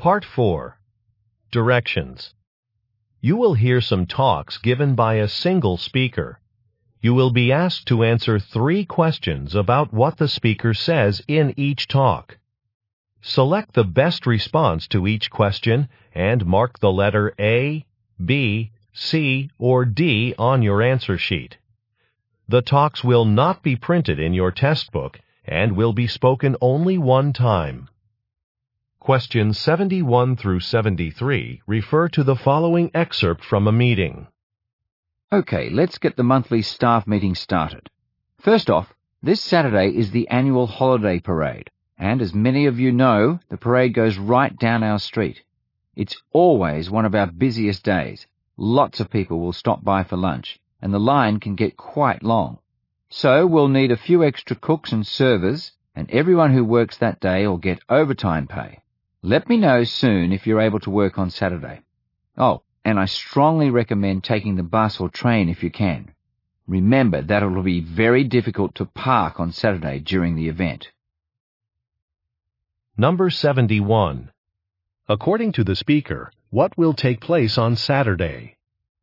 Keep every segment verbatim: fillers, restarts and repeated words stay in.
Part four. Directions. You will hear some talks given by a single speaker. You will be asked to answer three questions about what the speaker says in each talk. Select the best response to each question and mark the letter A, B, C, or D on your answer sheet. The talks will not be printed in your test book and will be spoken only one time. Questions seventy-one through seventy-three refer to the following excerpt from a meeting. Okay, let's get the monthly staff meeting started. First off, this Saturday is the annual holiday parade, and as many of you know, the parade goes right down our street. It's always one of our busiest days. Lots of people will stop by for lunch, and the line can get quite long. So we'll need a few extra cooks and servers, and everyone who works that day will get overtime pay. Let me know soon if you're able to work on Saturday. Oh, and I strongly recommend taking the bus or train if you can. Remember that it will be very difficult to park on Saturday during the event. Number seventy-one. According to the speaker, what will take place on Saturday?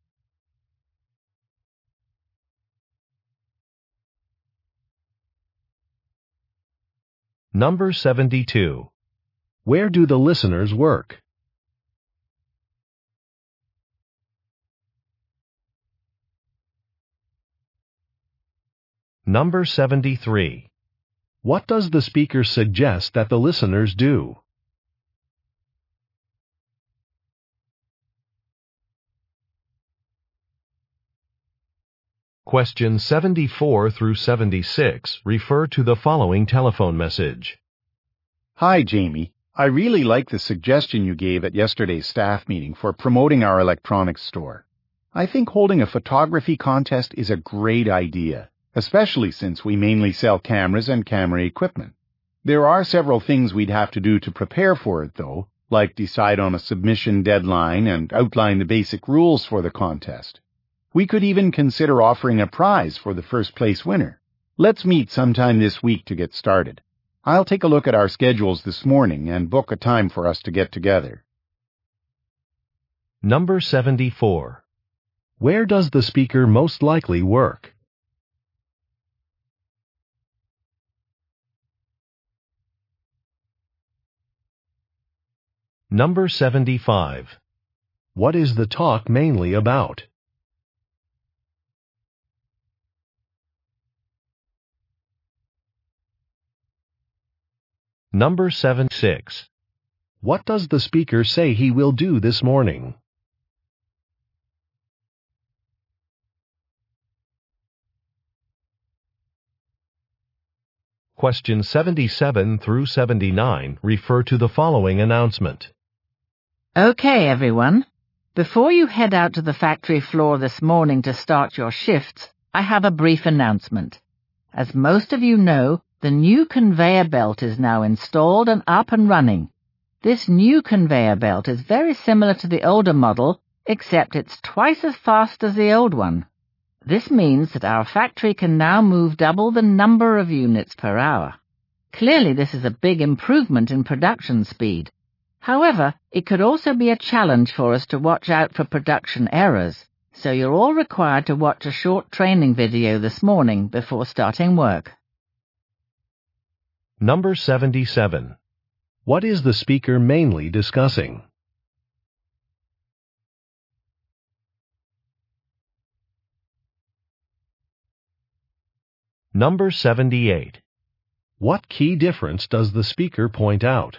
Number seventy-two. Where do the listeners work? Number seventy-three. What does the speaker suggest that the listeners do? Questions seventy-four through seventy-six refer to the following telephone message. Hi, Jamie. I really like the suggestion you gave at yesterday's staff meeting for promoting our electronics store. I think holding a photography contest is a great idea, especially since we mainly sell cameras and camera equipment. There are several things we'd have to do to prepare for it, though, like decide on a submission deadline and outline the basic rules for the contest. We could even consider offering a prize for the first place winner. Let's meet sometime this week to get started. I'll take a look at our schedules this morning and book a time for us to get together. Number seventy-four. Where does the speaker most likely work? Number seventy-five. What is the talk mainly about? Number seventy-six. What does the speaker say he will do this morning? Questions seventy-seven through seventy-nine refer to the following announcement. Okay, everyone. Before you head out to the factory floor this morning to start your shifts, I have a brief announcement. As most of you know, the new conveyor belt is now installed and up and running. This new conveyor belt is very similar to the older model, except it's twice as fast as the old one. This means that our factory can now move double the number of units per hour. Clearly, this is a big improvement in production speed. However, it could also be a challenge for us to watch out for production errors, so you're all required to watch a short training video this morning before starting work. Number seventy-seven. What is the speaker mainly discussing? Number seventy-eight. What key difference does the speaker point out?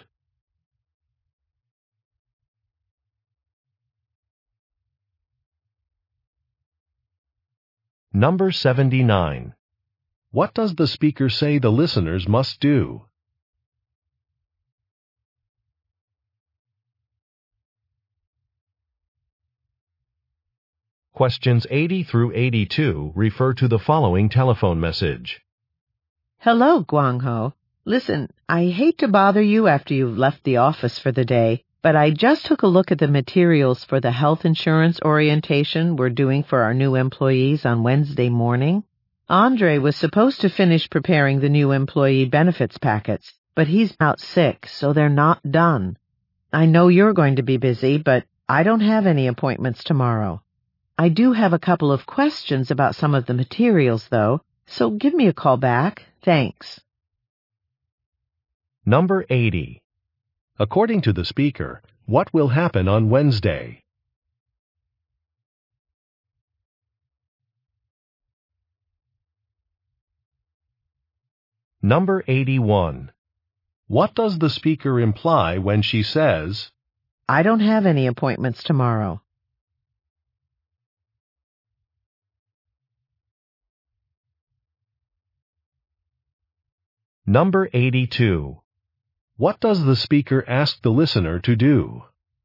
Number seventy-nine. What does the speaker say the listeners must do? Questions eighty through eighty-two refer to the following telephone message. Hello, Guang Ho. Listen, I hate to bother you after you've left the office for the day, but I just took a look at the materials for the health insurance orientation we're doing for our new employees on Wednesday morning. Andre was supposed to finish preparing the new employee benefits packets, but he's out sick, so they're not done. I know you're going to be busy, but I don't have any appointments tomorrow. I do have a couple of questions about some of the materials, though, so give me a call back. Thanks. Number eighty. According to the speaker, what will happen on Wednesday? Number eighty-one. What does the speaker imply when she says, I don't have any appointments tomorrow? Number eighty-two. What does the speaker ask the listener to do?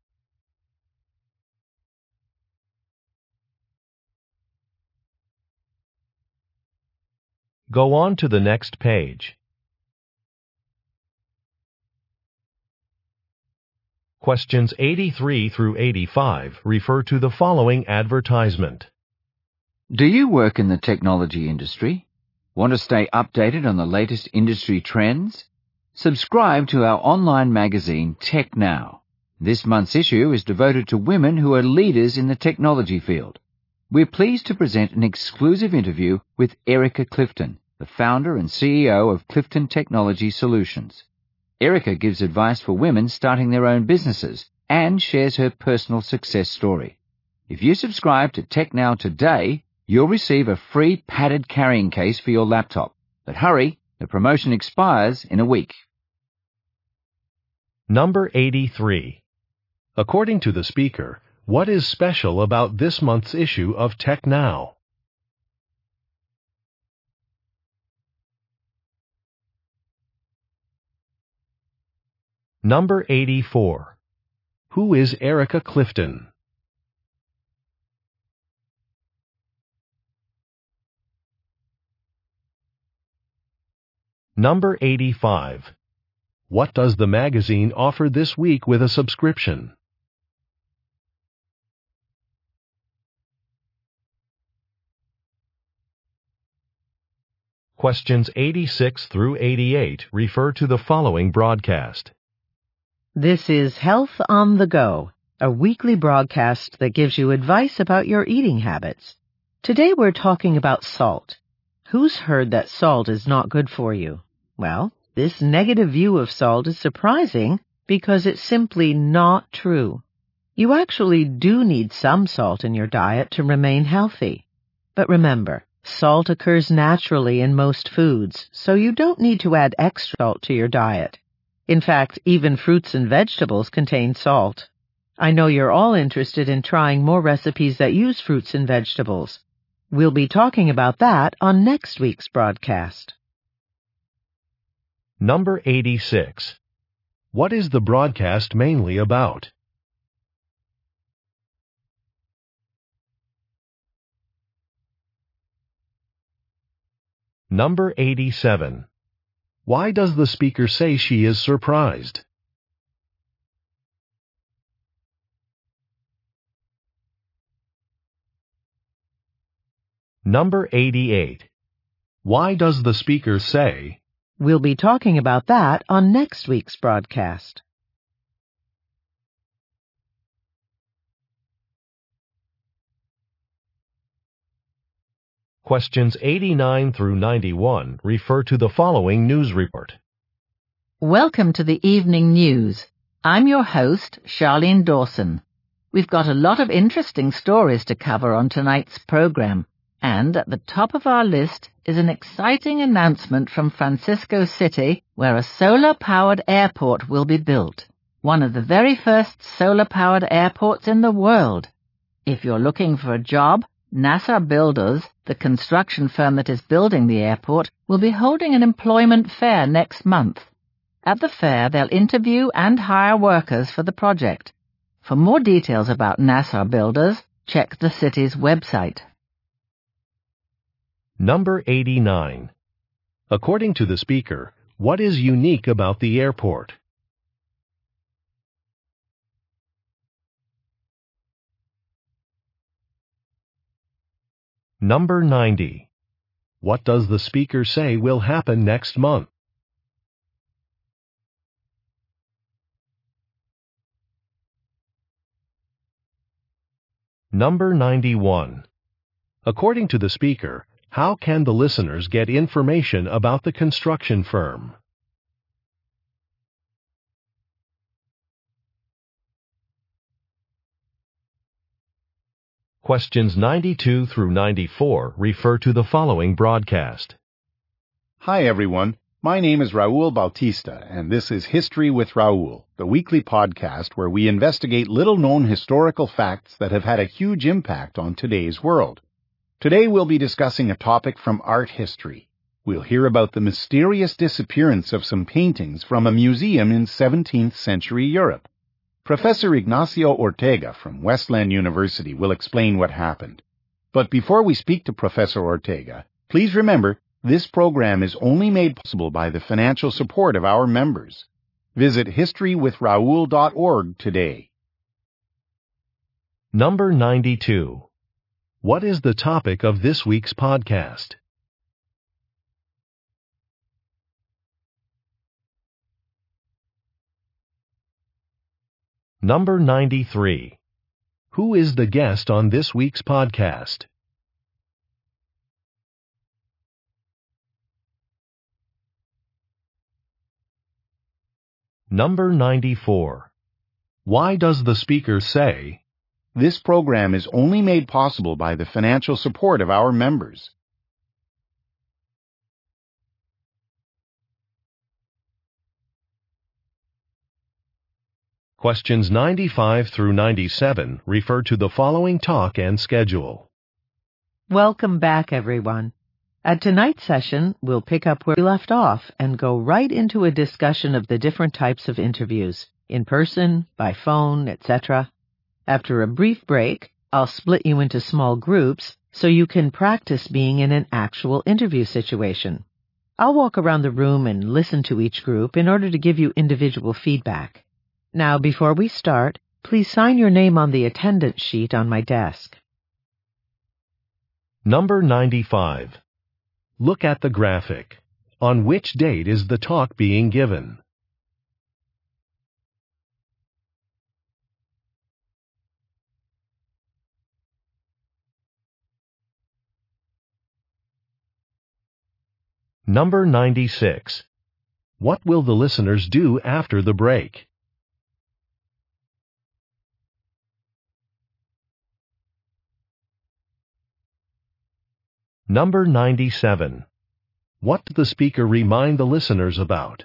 Go on to the next page. Questions eighty-three through eighty-five refer to the following advertisement. Do you work in the technology industry? Want to stay updated on the latest industry trends? Subscribe to our online magazine, Tech Now. This month's issue is devoted to women who are leaders in the technology field. We're pleased to present an exclusive interview with Erica Clifton, the founder and C E O of Clifton Technology Solutions. Erica gives advice for women starting their own businesses and shares her personal success story. If you subscribe to Tech Now today, you'll receive a free padded carrying case for your laptop. But hurry, the promotion expires in a week. Number eighty-three. According to the speaker, what is special about this month's issue of Tech Now? Number eighty-four. Who is Erica Clifton? Number eighty-five. What does the magazine offer this week with a subscription? Questions eighty-six through eighty-eight refer to the following broadcast. This is Health on the Go, a weekly broadcast that gives you advice about your eating habits. Today we're talking about salt. Who's heard that salt is not good for you? Well, this negative view of salt is surprising because it's simply not true. You actually do need some salt in your diet to remain healthy. But remember, salt occurs naturally in most foods, so you don't need to add extra salt to your diet. In fact, even fruits and vegetables contain salt. I know you're all interested in trying more recipes that use fruits and vegetables. We'll be talking about that on next week's broadcast. Number eighty-six. What is the broadcast mainly about? Number eighty-seven. Why does the speaker say she is surprised? Number eighty-eight. Why does the speaker say, We'll be talking about that on next week's broadcast. Questions eighty-nine through ninety-one refer to the following news report. Welcome to the evening news. I'm your host, Charlene Dawson. We've got a lot of interesting stories to cover on tonight's program, and at the top of our list is an exciting announcement from Francisco City, where a solar-powered airport will be built, one of the very first solar-powered airports in the world. If you're looking for a job, NASA Builders, the construction firm that is building the airport, will be holding an employment fair next month. At the fair, they'll interview and hire workers for the project. For more details about NASA Builders, check the city's website. Number eighty-nine. According to the speaker, what is unique about the airport? Number ninety. What does the speaker say will happen next month? Number ninety-one. According to the speaker, how can the listeners get information about the construction firm? Questions ninety-two through ninety-four refer to the following broadcast. Hi everyone, my name is Raul Bautista, and this is History with Raul, the weekly podcast where we investigate little-known historical facts that have had a huge impact on today's world. Today we'll be discussing a topic from art history. We'll hear about the mysterious disappearance of some paintings from a museum in seventeenth century Europe. Professor Ignacio Ortega from Westland University will explain what happened. But before we speak to Professor Ortega, please remember, this program is only made possible by the financial support of our members. Visit history with raul dot org today. Number ninety-two. What is the topic of this week's podcast? Number ninety-three. Who is the guest on this week's podcast? Number ninety-four. Why does the speaker say, "This program is only made possible by the financial support of our members"? Questions ninety-five through ninety-seven refer to the following talk and schedule. Welcome back, everyone. At tonight's session, we'll pick up where we left off and go right into a discussion of the different types of interviews, in person, by phone, et cetera. After a brief break, I'll split you into small groups so you can practice being in an actual interview situation. I'll walk around the room and listen to each group in order to give you individual feedback. Now, before we start, please sign your name on the attendance sheet on my desk. Number ninety-five. Look at the graphic. On which date is the talk being given? Number ninety-six. What will the listeners do after the break? Number ninety-seven. What did the speaker remind the listeners about?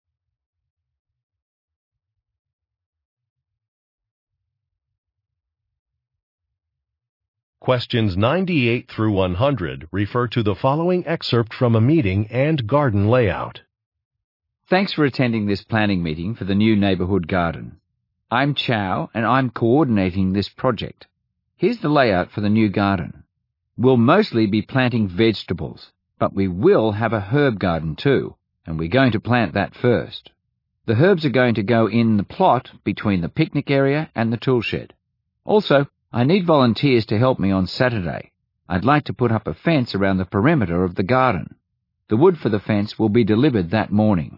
Questions ninety-eight through one hundred refer to the following excerpt from a meeting and garden layout. Thanks for attending this planning meeting for the new neighbourhood garden. I'm Chow, and I'm coordinating this project. Here's the layout for the new garden. We'll mostly be planting vegetables, but we will have a herb garden too, and we're going to plant that first. The herbs are going to go in the plot between the picnic area and the tool shed. Also, I need volunteers to help me on Saturday. I'd like to put up a fence around the perimeter of the garden. The wood for the fence will be delivered that morning.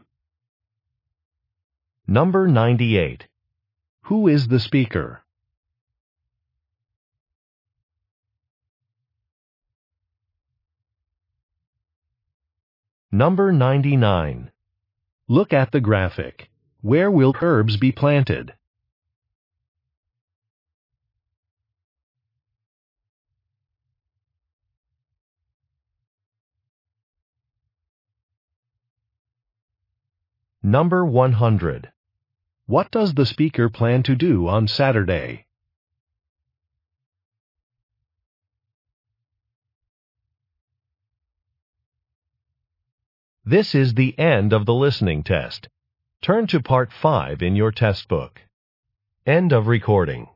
Number ninety-eight. Who is the speaker? Number ninety-nine. Look at the graphic. Where will herbs be planted? Number one hundred. What does the speaker plan to do on Saturday? This is the end of the listening test. Turn to Part five in your test book. End of recording.